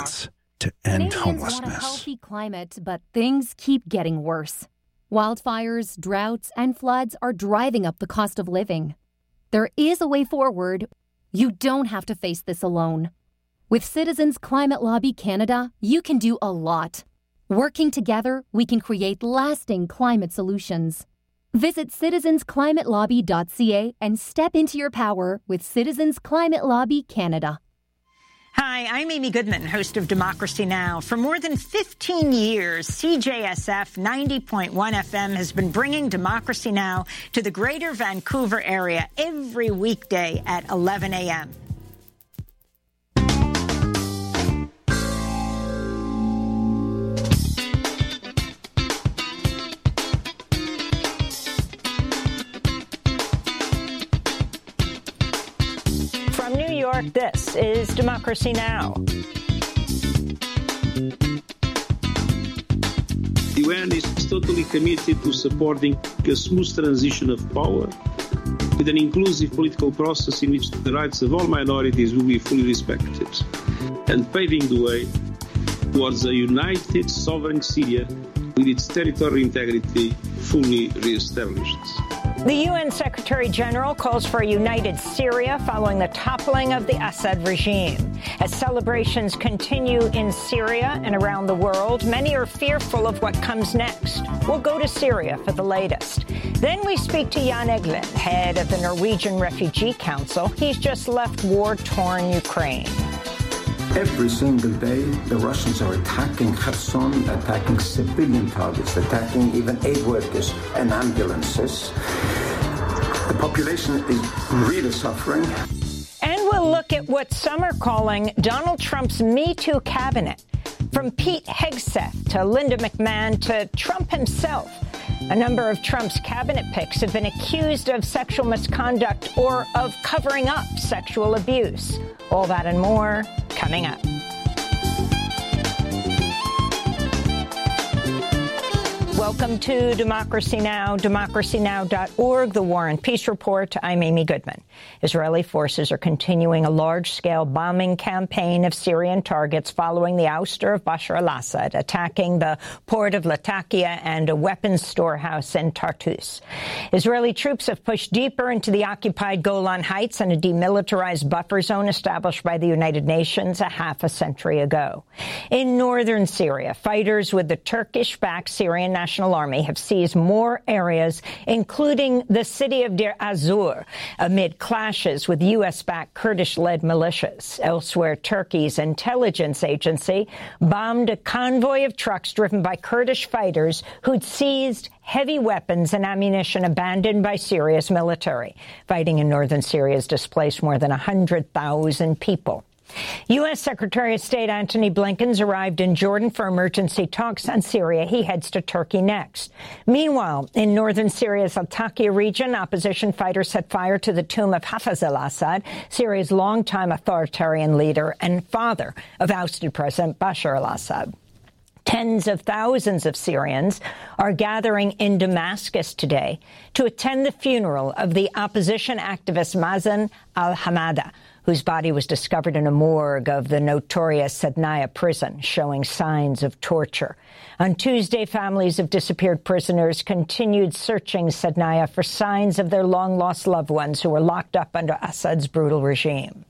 to end Canadians want a homelessness. healthy climate, but things keep getting worse. Wildfires, droughts, and floods are driving up the cost of living. There is a way forward. You don't have to face this alone. With Citizens Climate Lobby Canada, you can do a lot. Working together, we can create lasting climate solutions. Visit citizensclimatelobby.ca and step into your power with Citizens Climate Lobby Canada. Hi, I'm Amy Goodman, host of Democracy Now! For more than 15 years, CJSF 90.1 FM has been bringing Democracy Now! To the greater Vancouver area every weekday at 11 a.m. From New York, this is Democracy Now! The UN is totally committed to supporting a smooth transition of power with an inclusive political process in which the rights of all minorities will be fully respected, and paving the way towards a united, sovereign Syria with its territorial integrity fully re-established. The UN Secretary-General calls for a united Syria following the toppling of the Assad regime. As celebrations continue in Syria and around the world, many are fearful of what comes next. We'll go to Syria for the latest. Then we speak to Jan Egeland, head of the Norwegian Refugee Council. He's just left war-torn Ukraine. Every single day, the Russians are attacking Kherson, attacking civilian targets, attacking even aid workers and ambulances. The population is really suffering. And we'll look at what some are calling Donald Trump's Me Too cabinet. From Pete Hegseth to Linda McMahon to Trump himself. A number of Trump's cabinet picks have been accused of sexual misconduct or of covering up sexual abuse. All that and more coming up. Welcome to Democracy Now!, democracynow.org, The War and Peace Report. I'm Amy Goodman. Israeli forces are continuing a large-scale bombing campaign of Syrian targets following the ouster of Bashar al-Assad, attacking the port of Latakia and a weapons storehouse in Tartus. Israeli troops have pushed deeper into the occupied Golan Heights and a demilitarized buffer zone established by the United Nations a half a century ago. In northern Syria, fighters with the Turkish-backed Syrian National Army have seized more areas, including the city of Deir az-Zor, amid clashes with U.S.-backed Kurdish-led militias. Elsewhere, Turkey's intelligence agency bombed a convoy of trucks driven by Kurdish fighters who'd seized heavy weapons and ammunition abandoned by Syria's military. Fighting in northern Syria has displaced more than 100,000 people. U.S. Secretary of State Antony Blinken's arrived in Jordan for emergency talks on Syria. He heads to Turkey next. Meanwhile, in northern Syria's Latakia region, opposition fighters set fire to the tomb of Hafez al-Assad, Syria's longtime authoritarian leader and father of ousted President Bashar al-Assad. Tens of thousands of Syrians are gathering in Damascus today to attend the funeral of the opposition activist Mazen al-Hamada, whose body was discovered in a morgue of the notorious Sednaya prison, showing signs of torture. On Tuesday, families of disappeared prisoners continued searching Sednaya for signs of their long-lost loved ones who were locked up under Assad's brutal regime.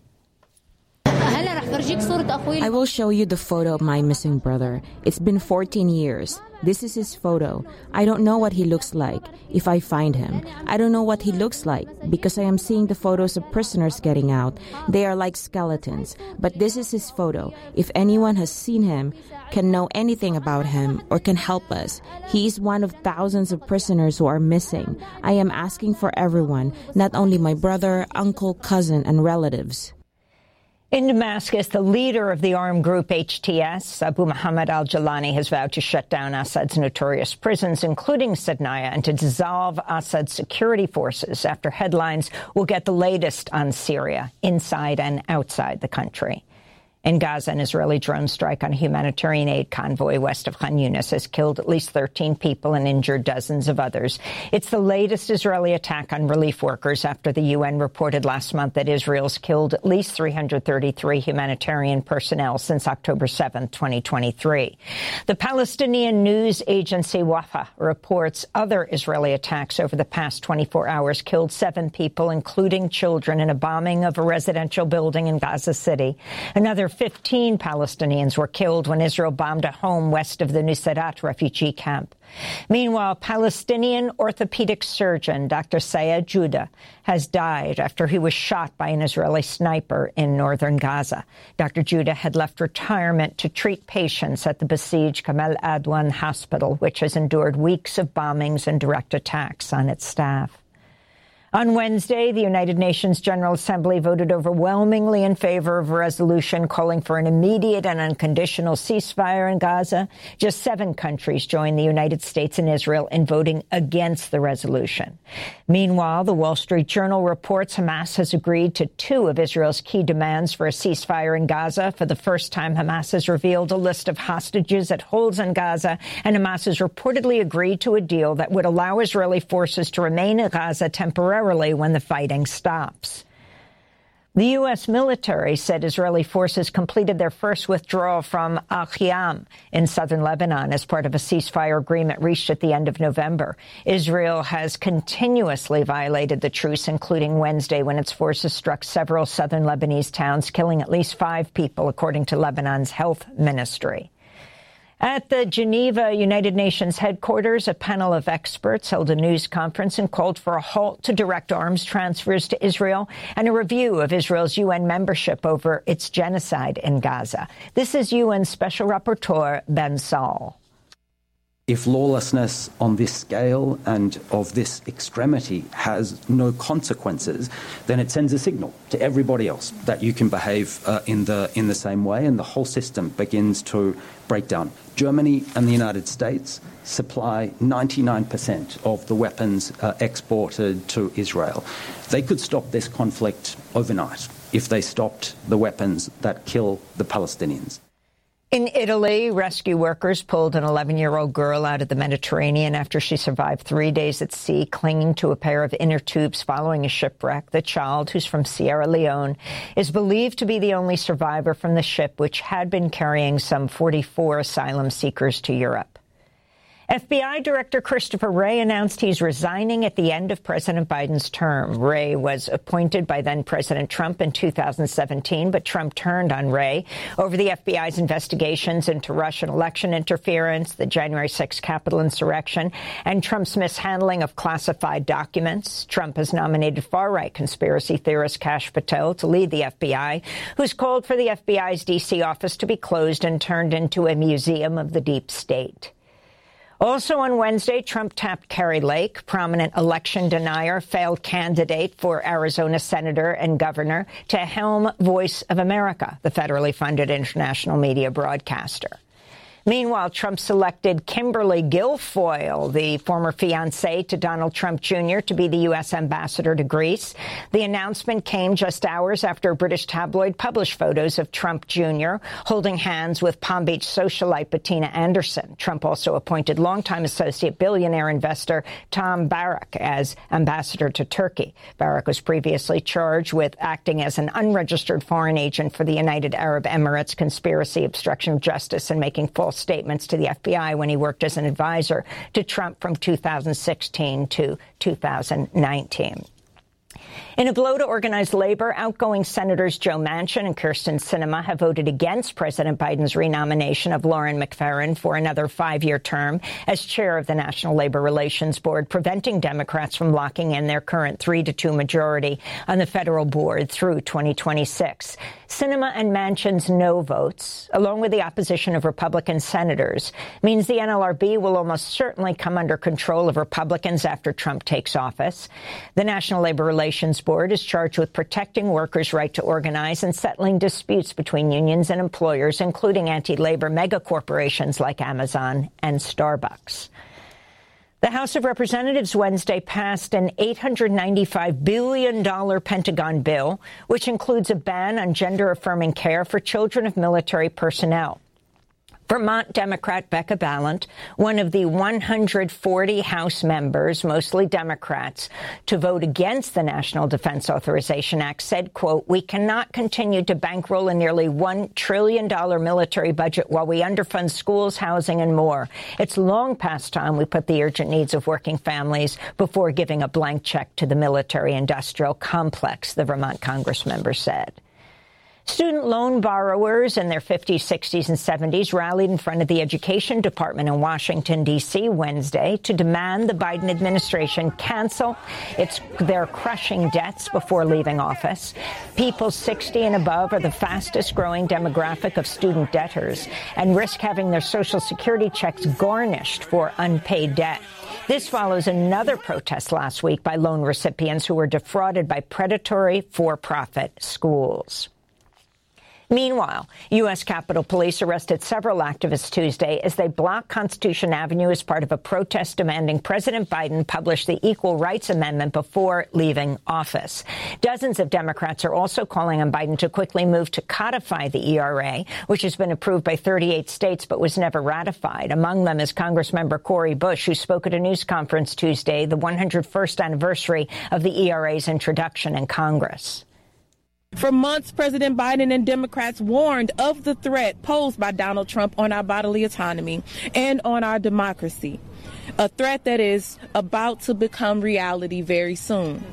I will show you the photo of my missing brother. It's been 14 years. This is his photo. I don't know what he looks like. If I find him, I don't know what he looks like because I am seeing the photos of prisoners getting out. They are like skeletons. But this is his photo. If anyone has seen him, can know anything about him, or can help us, he is one of thousands of prisoners who are missing. I am asking for everyone, not only my brother, uncle, cousin, and relatives. In Damascus, the leader of the armed group HTS, Abu Muhammad al-Jalani, has vowed to shut down Assad's notorious prisons, including Sednaya, and to dissolve Assad's security forces after headlines will get the latest on Syria, inside and outside the country. In Gaza, an Israeli drone strike on a humanitarian aid convoy west of Khan Yunis has killed at least 13 people and injured dozens of others. It's the latest Israeli attack on relief workers after the UN reported last month that Israel's killed at least 333 humanitarian personnel since October 7, 2023. The Palestinian news agency Wafa reports other Israeli attacks over the past 24 hours killed 7 people, including children, in a bombing of a residential building in Gaza City. Another 15 Palestinians were killed when Israel bombed a home west of the Nuseirat refugee camp. Meanwhile, Palestinian orthopedic surgeon Dr. Sayed Judah has died after he was shot by an Israeli sniper in northern Gaza. Dr. Judah had left retirement to treat patients at the besieged Kamal Adwan hospital, which has endured weeks of bombings and direct attacks on its staff. On Wednesday, the United Nations General Assembly voted overwhelmingly in favor of a resolution calling for an immediate and unconditional ceasefire in Gaza. Just 7 countries joined the United States and Israel in voting against the resolution. Meanwhile, the Wall Street Journal reports Hamas has agreed to 2 of Israel's key demands for a ceasefire in Gaza. For the first time, Hamas has revealed a list of hostages it holds in Gaza, and Hamas has reportedly agreed to a deal that would allow Israeli forces to remain in Gaza temporarily when the fighting stops. The U.S. military said Israeli forces completed their first withdrawal from Al-Khiam in southern Lebanon as part of a ceasefire agreement reached at the end of November. Israel has continuously violated the truce, including Wednesday when its forces struck several southern Lebanese towns, killing at least 5 people, according to Lebanon's health ministry. At the Geneva United Nations headquarters, a panel of experts held a news conference and called for a halt to direct arms transfers to Israel and a review of Israel's UN membership over its genocide in Gaza. This is UN Special Rapporteur Ben Saul. If lawlessness on this scale and of this extremity has no consequences, then it sends a signal to everybody else that you can behave in the same way, and the whole system begins to break down. Germany and the United States supply 99% of the weapons exported to Israel. They could stop this conflict overnight if they stopped the weapons that kill the Palestinians. In Italy, rescue workers pulled an 11-year-old girl out of the Mediterranean after she survived 3 days at sea, clinging to a pair of inner tubes following a shipwreck. The child, who's from Sierra Leone, is believed to be the only survivor from the ship, which had been carrying some 44 asylum seekers to Europe. FBI Director Christopher Wray announced he's resigning at the end of President Biden's term. Wray was appointed by then-President Trump in 2017, but Trump turned on Wray over the FBI's investigations into Russian election interference, the January 6th Capitol insurrection, and Trump's mishandling of classified documents. Trump has nominated far-right conspiracy theorist Kash Patel to lead the FBI, who's called for the FBI's D.C. office to be closed and turned into a museum of the deep state. Also on Wednesday, Trump tapped Kari Lake, prominent election denier, failed candidate for Arizona senator and governor, to helm Voice of America, the federally funded international media broadcaster. Meanwhile, Trump selected Kimberly Guilfoyle, the former fiancée to Donald Trump Jr., to be the U.S. ambassador to Greece. The announcement came just hours after a British tabloid published photos of Trump Jr. holding hands with Palm Beach socialite Bettina Anderson. Trump also appointed longtime associate billionaire investor Tom Barrack as ambassador to Turkey. Barrack was previously charged with acting as an unregistered foreign agent for the United Arab Emirates, conspiracy, obstruction of justice, and making false statements to the FBI when he worked as an advisor to Trump from 2016 to 2019. In a blow to organized labor, outgoing Senators Joe Manchin and Kyrsten Sinema have voted against President Biden's renomination of Lauren McFerrin for another 5-year term as chair of the National Labor Relations Board, preventing Democrats from locking in their current 3-2 majority on the federal board through 2026. Sinema and Manchin's no votes, along with the opposition of Republican senators, means the NLRB will almost certainly come under control of Republicans after Trump takes office. The National Labor Relations Board is charged with protecting workers' right to organize and settling disputes between unions and employers, including anti-labor megacorporations like Amazon and Starbucks. The House of Representatives Wednesday passed an $895 billion Pentagon bill, which includes a ban on gender-affirming care for children of military personnel. Vermont Democrat Becca Balint, one of the 140 House members, mostly Democrats, to vote against the National Defense Authorization Act, said, quote, "We cannot continue to bankroll a nearly $1 trillion military budget while we underfund schools, housing, and more. It's long past time we put the urgent needs of working families before giving a blank check to the military-industrial complex," the Vermont Congressmember said. Student loan borrowers in their 50s, 60s, and 70s rallied in front of the Education Department in Washington, D.C. Wednesday to demand the Biden administration cancel their crushing debts before leaving office. People 60 and above are the fastest-growing demographic of student debtors and risk having their Social Security checks garnished for unpaid debt. This follows another protest last week by loan recipients who were defrauded by predatory for-profit schools. Meanwhile, U.S. Capitol Police arrested several activists Tuesday as they blocked Constitution Avenue as part of a protest demanding President Biden publish the Equal Rights Amendment before leaving office. Dozens of Democrats are also calling on Biden to quickly move to codify the ERA, which has been approved by 38 states but was never ratified. Among them is Congressmember Cori Bush, who spoke at a news conference Tuesday, the 101st anniversary of the ERA's introduction in Congress. For months, President Biden and Democrats warned of the threat posed by Donald Trump on our bodily autonomy and on our democracy, a threat that is about to become reality very soon.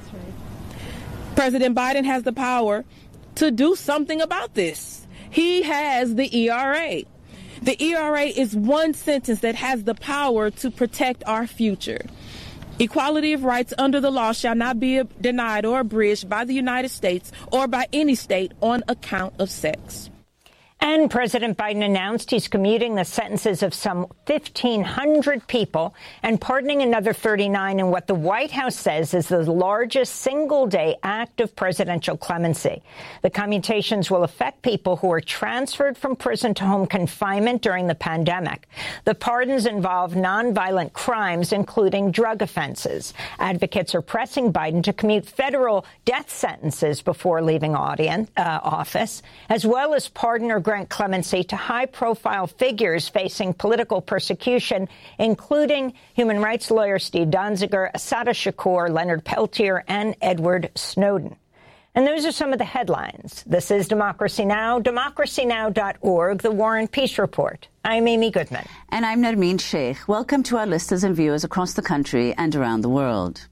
President Biden has the power to do something about this. He has the ERA. The ERA is one sentence that has the power to protect our future. Equality of rights under the law shall not be denied or abridged by the United States or by any state on account of sex. And President Biden announced he's commuting the sentences of some 1,500 people and pardoning another 39 in what the White House says is the largest single-day act of presidential clemency. The commutations will affect people who were transferred from prison to home confinement during the pandemic. The pardons involve nonviolent crimes, including drug offenses. Advocates are pressing Biden to commute federal death sentences before leaving office, as well as pardon or grant clemency to high-profile figures facing political persecution, including human rights lawyer Steve Donziger, Assata Shakur, Leonard Peltier, and Edward Snowden. And those are some of the headlines. This is Democracy Now!, democracynow.org, The War and Peace Report. I'm Amy Goodman. And I'm Nermeen Sheikh. Welcome to our listeners and viewers across the country and around the world.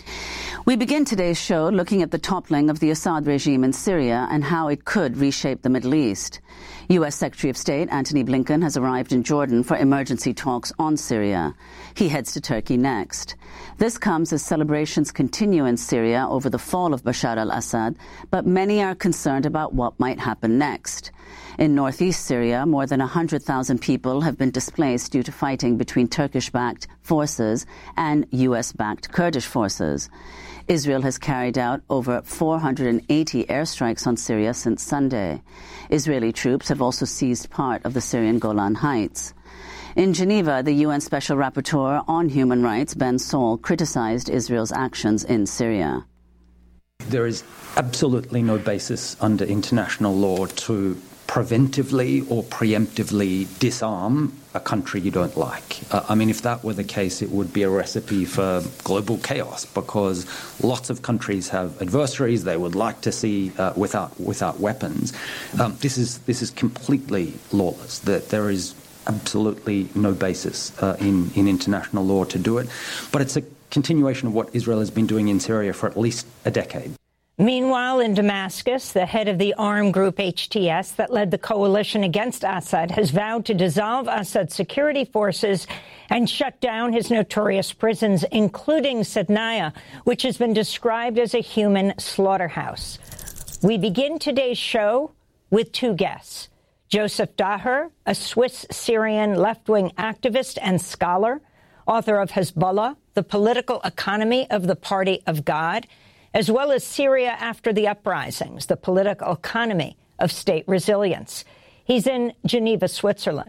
We begin today's show looking at the toppling of the Assad regime in Syria and how it could reshape the Middle East. U.S. Secretary of State Antony Blinken has arrived in Jordan for emergency talks on Syria. He heads to Turkey next. This comes as celebrations continue in Syria over the fall of Bashar al-Assad, but many are concerned about what might happen next. In northeast Syria, more than 100,000 people have been displaced due to fighting between Turkish-backed forces and U.S.-backed Kurdish forces. Israel has carried out over 480 airstrikes on Syria since Sunday. Israeli troops have also seized part of the Syrian Golan Heights. In Geneva, the UN Special Rapporteur on Human Rights, Ben Saul, criticized Israel's actions in Syria. There is absolutely no basis under international law to preventively or preemptively disarm a country you don't like. I mean, if that were the case, it would be a recipe for global chaos, because lots of countries have adversaries they would like to see without weapons. This is completely lawless. There is absolutely no basis in international law to do it. But it's a continuation of what Israel has been doing in Syria for at least a decade. Meanwhile, in Damascus, the head of the armed group HTS that led the coalition against Assad has vowed to dissolve Assad's security forces and shut down his notorious prisons, including Sednaya, which has been described as a human slaughterhouse. We begin today's show with two guests. Joseph Daher, a Swiss-Syrian left-wing activist and scholar, author of Hezbollah, The Political Economy of the Party of God, as well as Syria After the Uprisings, The Political Economy of State Resilience. He's in Geneva, Switzerland.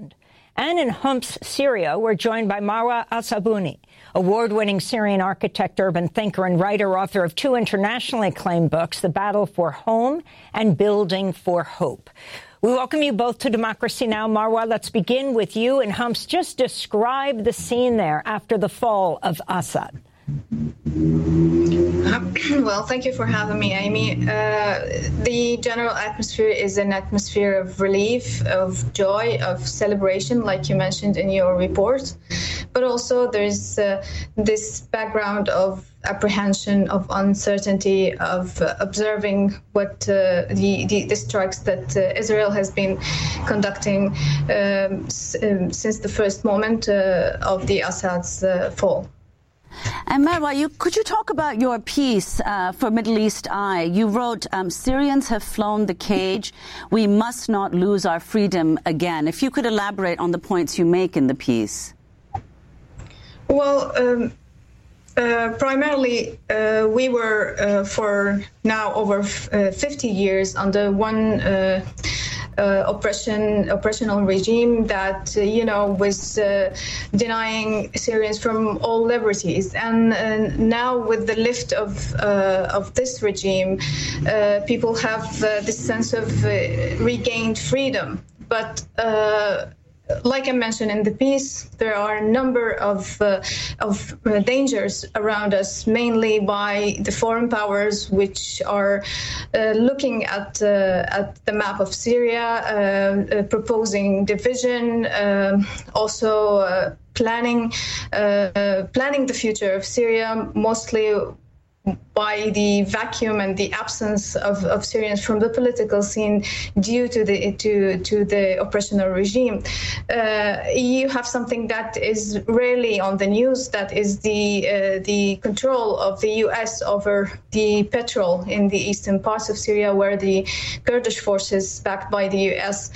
And in Homs, Syria, we're joined by Marwa Al-Sabuni, award-winning Syrian architect, urban thinker, and writer, author of 2 internationally acclaimed books, The Battle for Home and Building for Hope. We welcome you both to Democracy Now! Marwa, let's begin with you in Homs. Just describe the scene there after the fall of Assad. Well, thank you for having me, Amy. The general atmosphere is an atmosphere of relief, of joy, of celebration, like you mentioned in your report. But also there's this background of apprehension, of uncertainty, of observing what the strikes that Israel has been conducting since the first moment of the Assad's fall. And Marwa, could you talk about your piece for Middle East Eye? You wrote, Syrians have flown the cage. We must not lose our freedom again. If you could elaborate on the points you make in the piece. Well, primarily, we were for now over 50 years under one oppressional regime that was denying Syrians from all liberties, and now with the lift of this regime, people have this sense of regained freedom, but. Like I mentioned in the piece, there are a number of dangers around us, mainly by the foreign powers, which are looking at the map of Syria, proposing division, also planning the future of Syria, mostly by the vacuum and the absence of Syrians from the political scene due to the oppressional regime. You have something that is rarely on the news, that is the control of the U.S. over the petrol in the eastern parts of Syria, where the Kurdish forces backed by the U.S.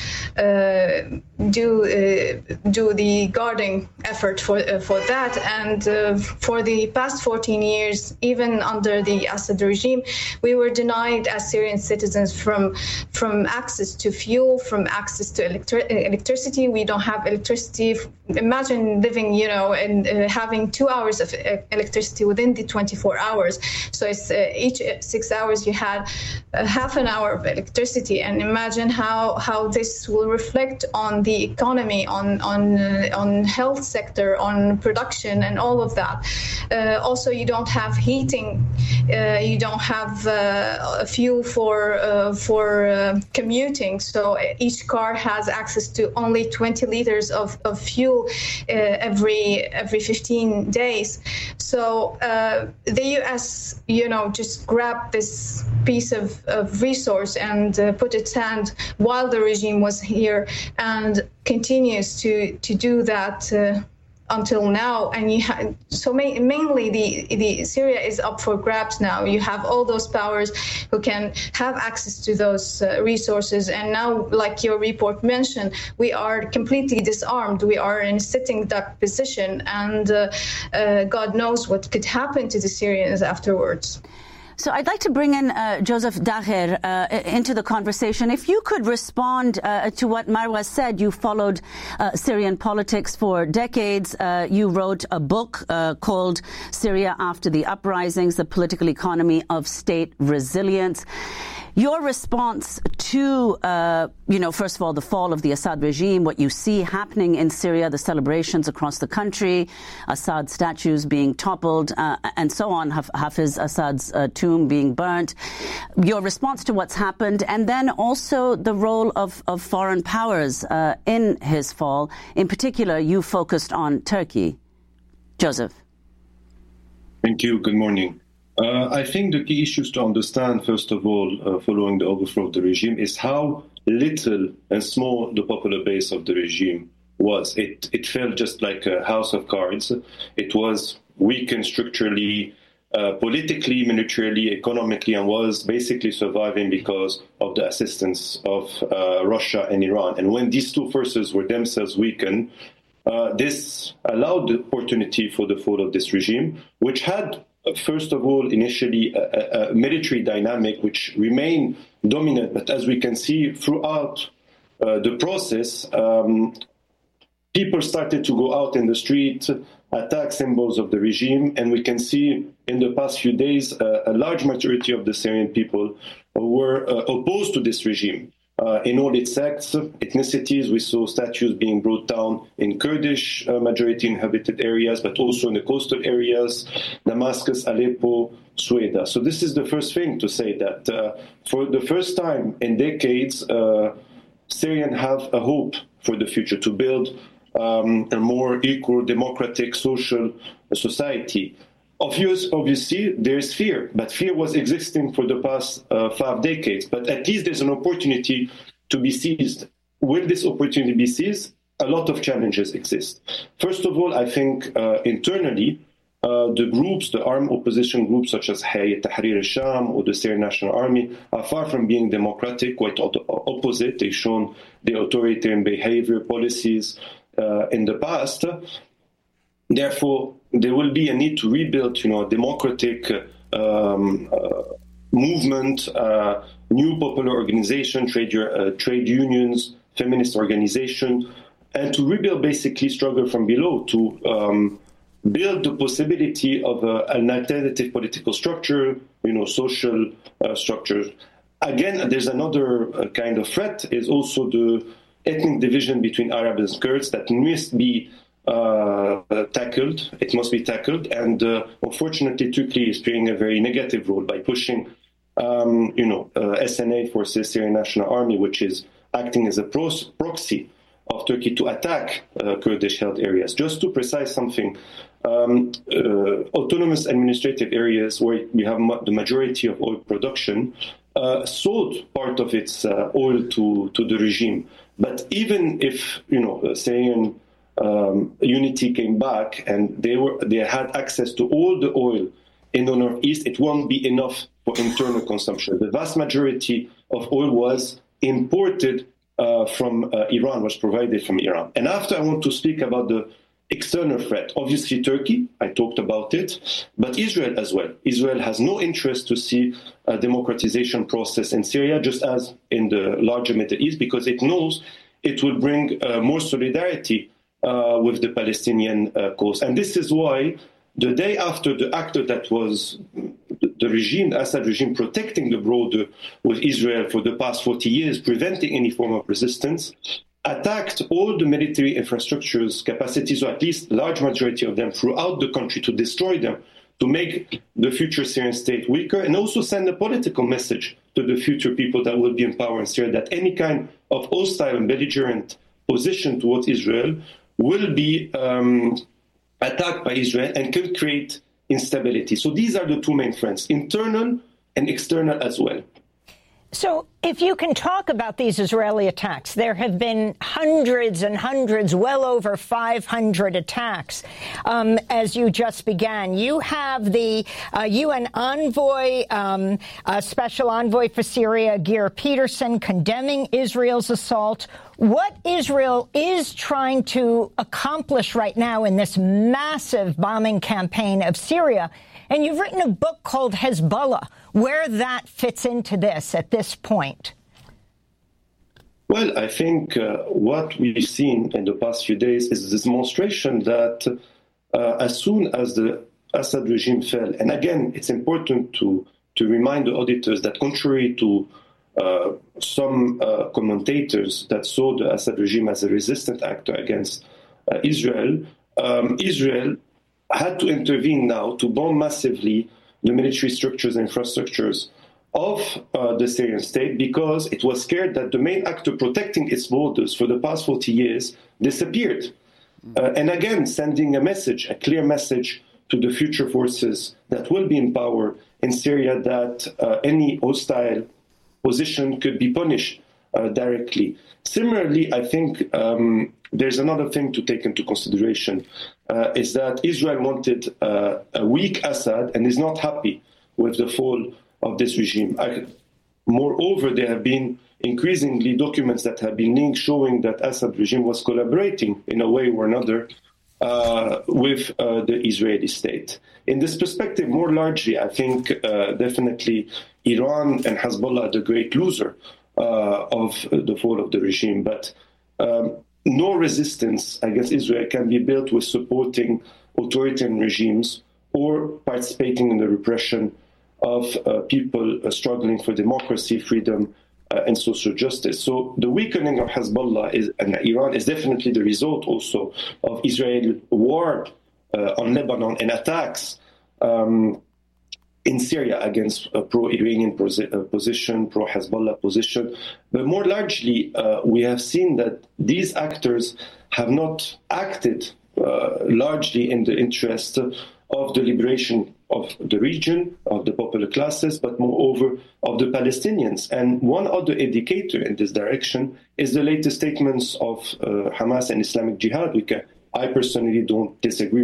do the guarding effort for that. And for the past 14 years, even under the Assad regime, we were denied as Syrian citizens from access to fuel, from access to electricity. We don't have electricity. Imagine living, and having 2 hours of electricity within the 24 hours. So it's each 6 hours you had half an hour of electricity, and imagine how this will reflect on the economy, on health sector, on production, and all of that. Also, you don't have heating. You don't have fuel for commuting, so each car has access to only 20 liters of fuel every 15 days. So the U.S., just grabbed this piece of resource and put its hand while the regime was here, and continues to do that until now. And mainly the Syria is up for grabs now. You have all those powers who can have access to those resources, and now, like your report mentioned, we are completely disarmed. We are in a sitting duck position, and God knows what could happen to the Syrians afterwards. So I'd like to bring in Joseph Daher into the conversation. If you could respond to what Marwa said. You followed Syrian politics for decades. You wrote a book called Syria After the Uprisings, The Political Economy of State Resilience. Your response to, first of all, the fall of the Assad regime, what you see happening in Syria, the celebrations across the country, Assad statues being toppled, and so on, Hafiz Assad's tomb being burnt. Your response to what's happened, and then also the role of foreign powers in his fall. In particular, you focused on Turkey. Joseph. Thank you. Good morning. I think the key issues to understand, first of all, following the overthrow of the regime, is how little and small the popular base of the regime was. It felt just like a house of cards. It was weakened structurally, politically, militarily, economically, and was basically surviving because of the assistance of Russia and Iran. And when these two forces were themselves weakened, this allowed the opportunity for the fall of this regime, which had, first of all, initially a military dynamic which remained dominant. But as we can see throughout the process, people started to go out in the street, attack symbols of the regime, and we can see in the past few days a large majority of the Syrian people were opposed to this regime. In all its sects, ethnicities, we saw statues being brought down in Kurdish majority inhabited areas, but also in the coastal areas, Damascus, Aleppo, Sueda. So this is the first thing to say that for the first time in decades, Syrians have a hope for the future to build a more equal, democratic, social society. Obviously, there is fear, but fear was existing for the past 5 decades. But at least there's an opportunity to be seized. Will this opportunity be seized? A lot of challenges exist. First of all, I think internally, the groups, the armed opposition groups such as Hayat Tahrir al-Sham or the Syrian National Army are far from being democratic, quite opposite. They've shown the authoritarian behavior, policies in the past. Therefore, there will be a need to rebuild, a democratic movement, new popular organization, trade unions, feminist organization, and to rebuild basically struggle from below to build the possibility of an alternative political structure, social structure. Again, there's another kind of threat, is also the ethnic division between Arabs and Kurds that must be tackled. It must be tackled, and unfortunately, Turkey is playing a very negative role by pushing, SNA forces, Syrian National Army, which is acting as a proxy of Turkey to attack Kurdish-held areas. Just to precise something, autonomous administrative areas where we have the majority of oil production sold part of its oil to the regime. But even if Syrian unity came back and they had access to all the oil in the northeast, it won't be enough for internal consumption. The vast majority of oil was imported from Iran, was provided from Iran. And after, I want to speak about the external threat. Obviously, Turkey, I talked about it, but Israel as well. Israel has no interest to see a democratization process in Syria, just as in the larger Middle East, because it knows it will bring more solidarity with the Palestinian cause. And this is why the day after the actor that was the regime, the Assad regime, protecting the border with Israel for the past 40 years, preventing any form of resistance, attacked all the military infrastructures, capacities, or at least large majority of them throughout the country to destroy them, to make the future Syrian state weaker, and also send a political message to the future people that will be in power in Syria that any kind of hostile and belligerent position towards Israel will be attacked by Israel and could create instability. So these are the two main threats, internal and external as well. So if you can talk about these Israeli attacks, there have been hundreds and hundreds, well over 500 attacks, as you just began. You have the UN envoy, special envoy for Syria, Geir Peterson, condemning Israel's assault. What Israel is trying to accomplish right now in this massive bombing campaign of Syria, and you've written a book called Hezbollah, where that fits into this at this point. Well, I think what we've seen in the past few days is this demonstration that as soon as the Assad regime fell, and again, it's important to remind the auditors that contrary to some commentators that saw the Assad regime as a resistant actor against Israel, Israel had to intervene now to bomb massively the military structures and infrastructures of the Syrian state because it was scared that the main actor protecting its borders for the past 40 years disappeared. And again, sending a message, a clear message to the future forces that will be in power in Syria that any hostile position could be punished directly. Similarly, I think there's another thing to take into consideration, is that Israel wanted a weak Assad and is not happy with the fall of this regime. Moreover, there have been increasingly documents that have been linked showing that Assad regime was collaborating in a way or another with the Israeli state. In this perspective, more largely, I think definitely Iran and Hezbollah are the great loser of the fall of the regime. But no resistance against Israel can be built with supporting authoritarian regimes or participating in the repression of people struggling for democracy, freedom, and social justice. So the weakening of Hezbollah and Iran is definitely the result also of Israeli war on Lebanon and attacks in Syria against a pro-Iranian position, pro-Hezbollah position. But more largely, we have seen that these actors have not acted largely in the interest of the liberation of the region, of the popular classes, but moreover of the Palestinians. And one other indicator in this direction is the latest statements of Hamas and Islamic Jihad, which I personally disagree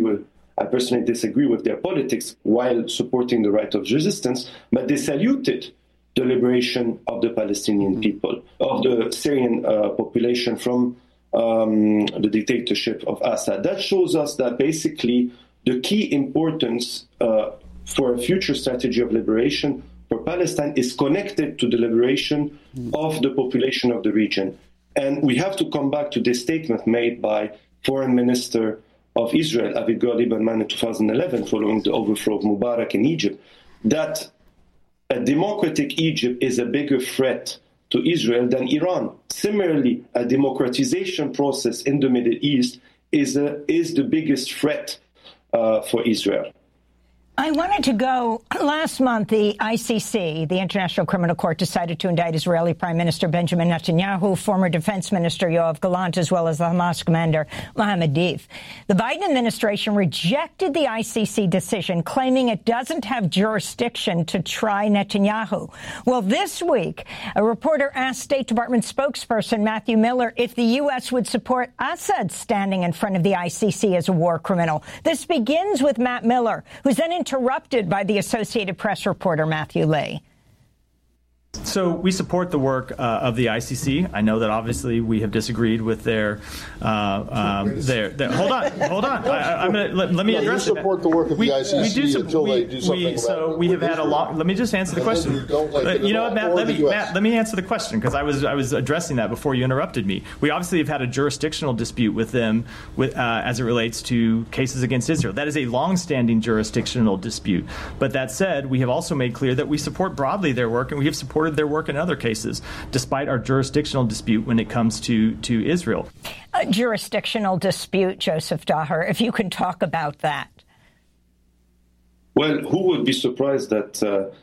with their politics while supporting the right of resistance, but they saluted the liberation of the Palestinian people, of the Syrian population from the dictatorship of Assad. That shows us that basically the key importance for a future strategy of liberation for Palestine is connected to the liberation of the population of the region. And we have to come back to this statement made by Foreign Minister of Israel, Avigdor Lieberman, in 2011, following the overthrow of Mubarak in Egypt, that a democratic Egypt is a bigger threat to Israel than Iran. Similarly, a democratization process in the Middle East is the biggest threat for Israel. I wanted to go, last month, the ICC, the International Criminal Court, decided to indict Israeli Prime Minister Benjamin Netanyahu, former Defense Minister Yoav Gallant, as well as the Hamas commander Mohammed Deif. The Biden administration rejected the ICC decision, claiming it doesn't have jurisdiction to try Netanyahu. Well, this week, a reporter asked State Department spokesperson Matthew Miller if the U.S. would support Assad standing in front of the ICC as a war criminal. This begins with Matt Miller, who's then interrupted by the Associated Press reporter Matthew Lee. So we support the work of the ICC. I know that obviously we have disagreed with their hold on. Let me address it. You support the work of the ICC we do until they do something about it. So we have had a lot. Let me just answer the question. You know what, Matt? Let me answer the question, because I was addressing that before you interrupted me. We obviously have had a jurisdictional dispute with them as it relates to cases against Israel. That is a long-standing jurisdictional dispute. But that said, we have also made clear that we support broadly their work, and we have supported their work in other cases, despite our jurisdictional dispute when it comes to Israel. A jurisdictional dispute, Joseph Daher, if you can talk about that. Well, who would be surprised that the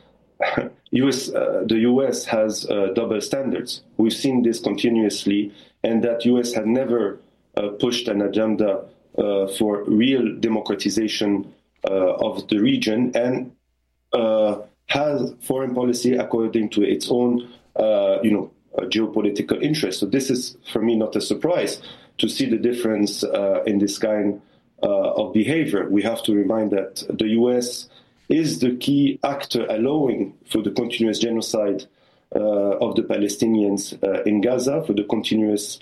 U.S. has double standards? We've seen this continuously, and that U.S. had never pushed an agenda for real democratization of the region, and has foreign policy according to its own, geopolitical interests. So this is, for me, not a surprise to see the difference in this kind of behavior. We have to remind that the U.S. is the key actor allowing for the continuous genocide of the Palestinians in Gaza, for the continuous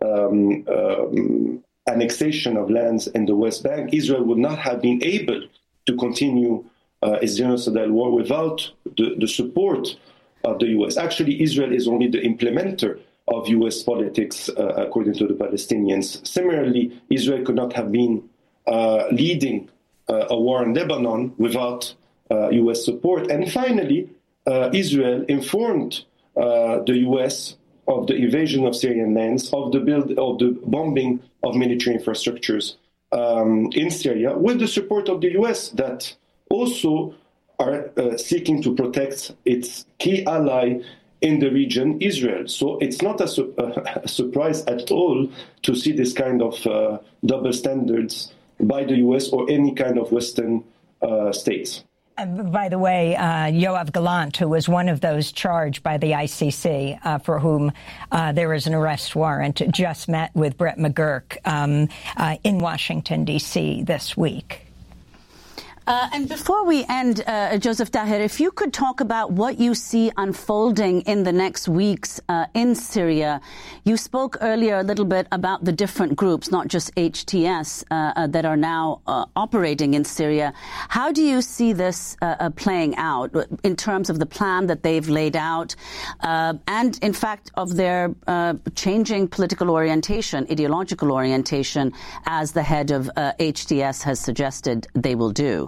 annexation of lands in the West Bank. Israel would not have been able to continue its genocidal war without the support of the U.S. Actually, Israel is only the implementer of U.S. politics, according to the Palestinians. Similarly, Israel could not have been leading a war in Lebanon without U.S. support. And finally, Israel informed the U.S. of the invasion of Syrian lands, of the bombing of military infrastructures in Syria, with the support of the U.S. that also are seeking to protect its key ally in the region, Israel. So it's not a surprise at all to see this kind of double standards by the U.S. or any kind of Western states. By the way, Yoav Gallant, who was one of those charged by the ICC, for whom there is an arrest warrant, just met with Brett McGurk in Washington, D.C. this week. And before we end, Joseph Daher, if you could talk about what you see unfolding in the next weeks in Syria. You spoke earlier a little bit about the different groups, not just HTS, that are now operating in Syria. How do you see this playing out in terms of the plan that they've laid out and, in fact, of their changing political orientation, ideological orientation, as the head of HTS has suggested they will do?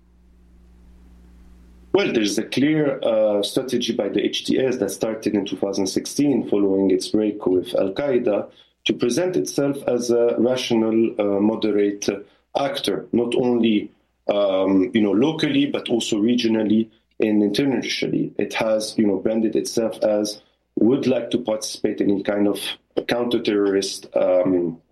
Well, there's a clear strategy by the HTS that started in 2016 following its break with Al-Qaeda to present itself as a rational, moderate actor, not only locally, but also regionally and internationally. It has branded itself as would like to participate in any kind of counter-terrorist